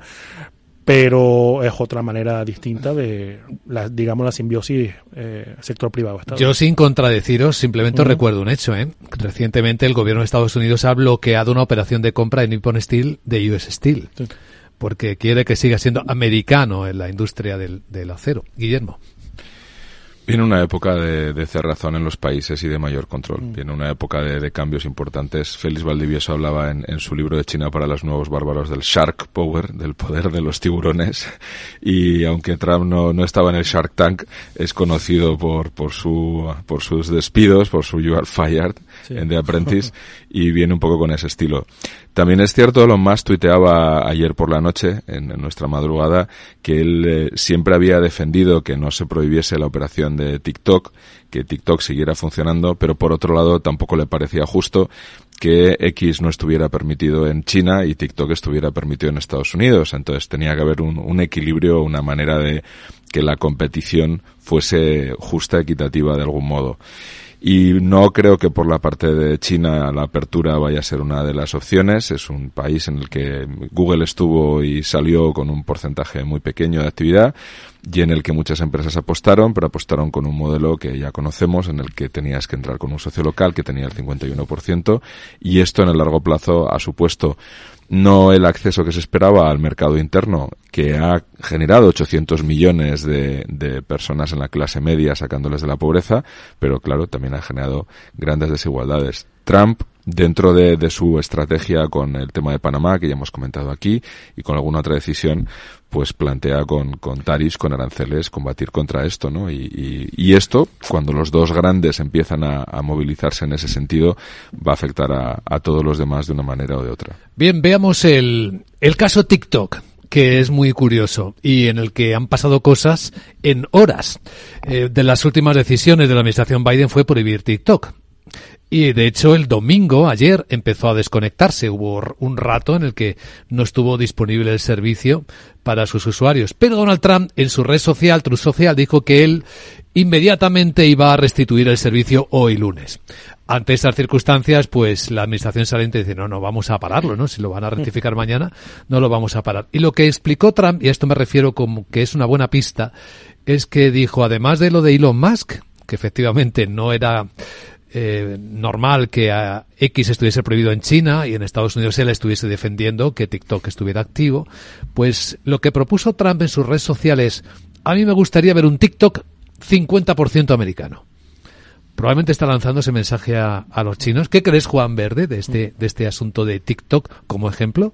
pero es otra manera distinta de, la simbiosis sector privado-Estado. Yo, sin contradeciros, simplemente os recuerdo un hecho. Recientemente el gobierno de Estados Unidos ha bloqueado una operación de compra de Nippon Steel de US Steel, sí, porque quiere que siga siendo americano en la industria del acero. Guillermo. Viene una época de cerrazón en los países y de mayor control. Viene una época de cambios importantes. Félix Valdivieso hablaba en su libro de China para los nuevos bárbaros del Shark Power, del poder de los tiburones. Y aunque Trump no estaba en el Shark Tank, es conocido por sus despidos, por su "You are fired", sí, en The Apprentice, y viene un poco con ese estilo. También es cierto, Elon Musk tuiteaba ayer por la noche, en nuestra madrugada, que él siempre había defendido que no se prohibiese la operación de TikTok, que TikTok siguiera funcionando, pero por otro lado tampoco le parecía justo que X no estuviera permitido en China y TikTok estuviera permitido en Estados Unidos. Entonces tenía que haber un equilibrio, una manera de que la competición fuese justa, equitativa de algún modo. Y no creo que por la parte de China la apertura vaya a ser una de las opciones. Es un país en el que Google estuvo y salió con un porcentaje muy pequeño de actividad, y en el que muchas empresas apostaron, pero apostaron con un modelo que ya conocemos, en el que tenías que entrar con un socio local que tenía el 51%, y esto en el largo plazo ha supuesto no el acceso que se esperaba al mercado interno, que ha generado 800 millones de personas en la clase media sacándoles de la pobreza, pero claro, también ha generado grandes desigualdades. Trump, dentro de su estrategia con el tema de Panamá, que ya hemos comentado aquí, y con alguna otra decisión, pues plantea con tarifs, con aranceles, combatir contra esto, ¿no? Y esto, cuando los dos grandes empiezan a movilizarse en ese sentido, va a afectar a todos los demás de una manera o de otra. Bien, veamos el caso TikTok, que es muy curioso y en el que han pasado cosas en horas. De las últimas decisiones de la administración Biden fue prohibir TikTok. Y de hecho el domingo, ayer, empezó a desconectarse. Hubo un rato en el que no estuvo disponible el servicio para sus usuarios. Pero Donald Trump, en su red social, Truth Social, dijo que él inmediatamente iba a restituir el servicio hoy lunes. Ante estas circunstancias, pues la administración saliente dice, no, vamos a pararlo, ¿no? Si lo van a rectificar mañana, no lo vamos a parar. Y lo que explicó Trump, y a esto me refiero como que es una buena pista, es que dijo, además de lo de Elon Musk, que efectivamente no era normal que a X estuviese prohibido en China y en Estados Unidos él estuviese defendiendo que TikTok estuviera activo, pues lo que propuso Trump en sus redes sociales, a mí me gustaría ver un TikTok 50% americano. Probablemente está lanzando ese mensaje a los chinos. ¿Qué crees, Juan Verde, de este asunto de TikTok como ejemplo?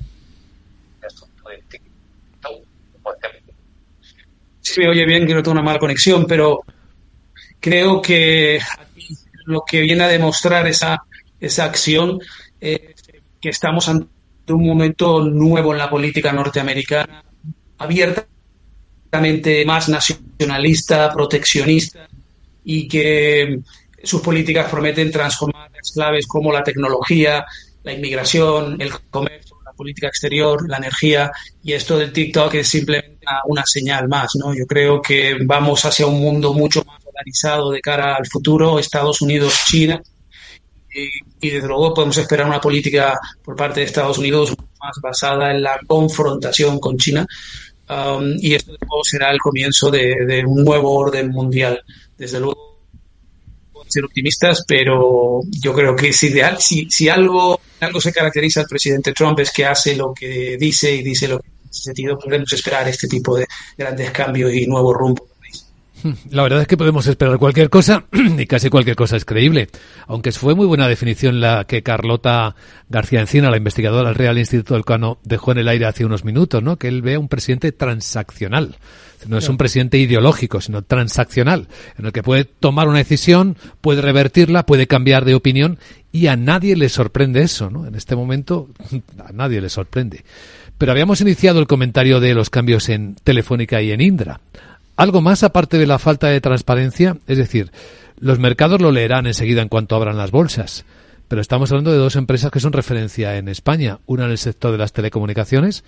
Sí, me oye bien, que no tengo una mala conexión, pero creo que lo que viene a demostrar esa acción es que estamos ante un momento nuevo en la política norteamericana, abiertamente más nacionalista, proteccionista, y que sus políticas prometen transformar las claves como la tecnología, la inmigración, el comercio, la política exterior, la energía, y esto del TikTok es simplemente una señal más, ¿no? Yo creo que vamos hacia un mundo mucho más polarizado de cara al futuro, Estados Unidos, China, y desde luego podemos esperar una política por parte de Estados Unidos más basada en la confrontación con China, y esto será el comienzo de un nuevo orden mundial. Desde luego, pueden ser optimistas, pero yo creo que es ideal. Si algo se caracteriza al presidente Trump es que hace lo que dice y dice lo que en ese sentido podemos esperar este tipo de grandes cambios y nuevo rumbo. La verdad es que podemos esperar cualquier cosa y casi cualquier cosa es creíble. Aunque fue muy buena definición la que Carlota García Encina, la investigadora del Real Instituto Elcano, dejó en el aire hace unos minutos, ¿no? Que él ve a un presidente transaccional. No es un presidente ideológico, sino transaccional, en el que puede tomar una decisión, puede revertirla, puede cambiar de opinión y a nadie le sorprende eso, ¿no? En este momento a nadie le sorprende. Pero habíamos iniciado el comentario de los cambios en Telefónica y en Indra. ¿Algo más aparte de la falta de transparencia? Es decir, los mercados lo leerán enseguida en cuanto abran las bolsas. Pero estamos hablando de dos empresas que son referencia en España. Una en el sector de las telecomunicaciones.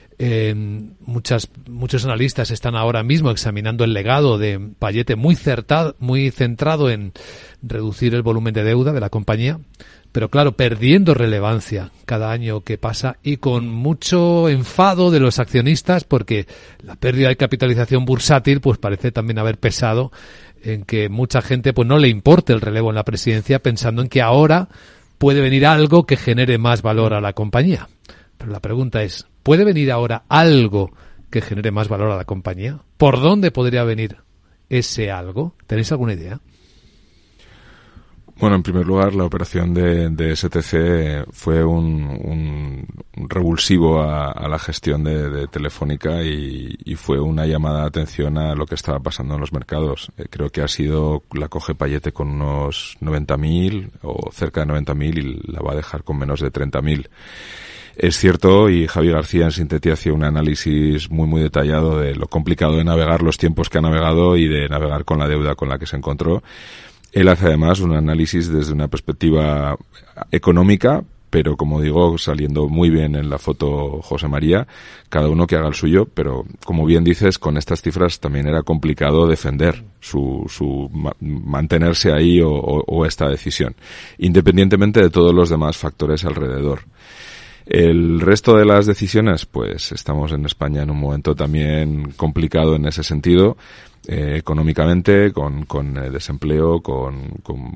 Muchos analistas están ahora mismo examinando el legado de Payete muy centrado en reducir el volumen de deuda de la compañía. Pero claro, perdiendo relevancia cada año que pasa y con mucho enfado de los accionistas porque la pérdida de capitalización bursátil pues parece también haber pesado en que mucha gente pues no le importe el relevo en la presidencia pensando en que ahora puede venir algo que genere más valor a la compañía. Pero la pregunta es, ¿puede venir ahora algo que genere más valor a la compañía? ¿Por dónde podría venir ese algo? ¿Tenéis alguna idea? Bueno, en primer lugar, la operación de STC fue un revulsivo a la gestión de Telefónica y fue una llamada de atención a lo que estaba pasando en los mercados. Creo que ha sido, la coge Payete con unos 90.000 o cerca de 90.000 y la va a dejar con menos de 30.000. Es cierto, y Javi García en Sintetía hacía un análisis muy detallado de lo complicado de navegar los tiempos que ha navegado y de navegar con la deuda con la que se encontró. Él hace además un análisis desde una perspectiva económica, pero como digo, saliendo muy bien en la foto José María, cada uno que haga el suyo, pero como bien dices, con estas cifras también era complicado defender su mantenerse ahí o esta decisión, independientemente de todos los demás factores alrededor. El resto de las decisiones, pues estamos en España en un momento también complicado en ese sentido, económicamente, con desempleo, con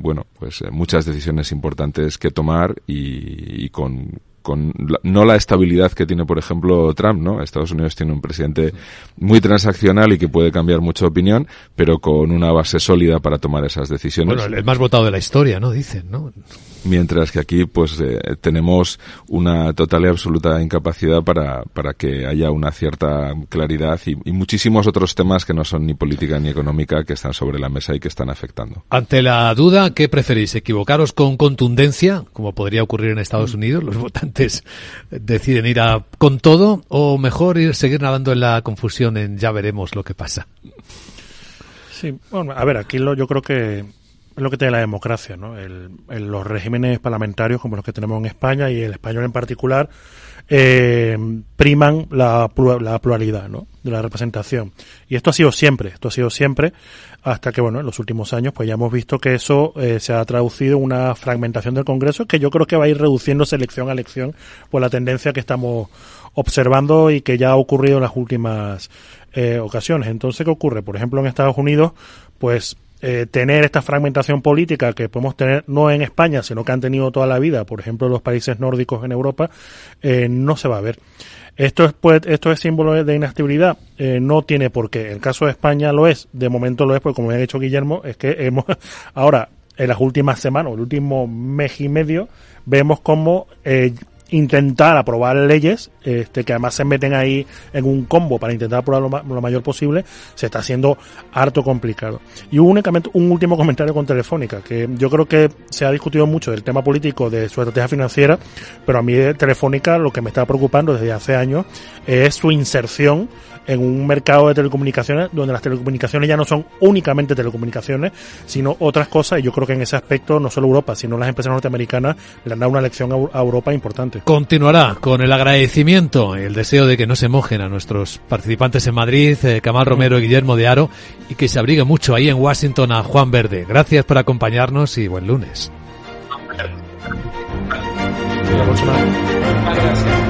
muchas decisiones importantes que tomar y con no la estabilidad que tiene, por ejemplo, Trump, ¿no? Estados Unidos tiene un presidente muy transaccional y que puede cambiar mucho de opinión, pero con una base sólida para tomar esas decisiones. Bueno, el más votado de la historia, ¿no? Dicen, ¿no? Mientras que aquí, pues, tenemos una total y absoluta incapacidad para que haya una cierta claridad y muchísimos otros temas que no son ni política ni económica que están sobre la mesa y que están afectando. Ante la duda, ¿qué preferís? ¿Equivocaros con contundencia, como podría ocurrir en Estados Unidos? Los votantes deciden ir con todo, o mejor seguir nadando en la confusión en ya veremos lo que pasa. Sí, bueno, a ver, aquí yo creo que lo que tiene la democracia, ¿no? Los regímenes parlamentarios como los que tenemos en España y el español en particular priman la pluralidad, ¿no? De la representación. Y esto ha sido siempre hasta que, bueno, en los últimos años pues ya hemos visto que eso se ha traducido en una fragmentación del Congreso que yo creo que va a ir reduciéndose elección a elección por la tendencia que estamos observando y que ya ha ocurrido en las últimas ocasiones. Entonces, ¿qué ocurre? Por ejemplo, en Estados Unidos, pues tener esta fragmentación política que podemos tener no en España, sino que han tenido toda la vida, por ejemplo, los países nórdicos en Europa, no se va a ver. Esto es símbolo de inestabilidad, no tiene por qué. El caso de España lo es, de momento lo es, porque como ha dicho Guillermo, es que ahora, en las últimas semanas, o el último mes y medio, vemos cómo intentar aprobar leyes que además se meten ahí en un combo para intentar aprobar lo mayor posible, se está haciendo harto complicado. Y únicamente un último comentario con Telefónica, que yo creo que se ha discutido mucho del tema político de su estrategia financiera, pero a mí de Telefónica lo que me está preocupando desde hace años es su inserción en un mercado de telecomunicaciones donde las telecomunicaciones ya no son únicamente telecomunicaciones, sino otras cosas, y yo creo que en ese aspecto no solo Europa, sino las empresas norteamericanas le han dado una lección a Europa importante. Continuará con el agradecimiento, el deseo de que no se mojen a nuestros participantes en Madrid, Camal Romero y Guillermo de Haro, y que se abrigue mucho ahí en Washington a Juan Verde. Gracias por acompañarnos y buen lunes. Hasta la próxima. Gracias.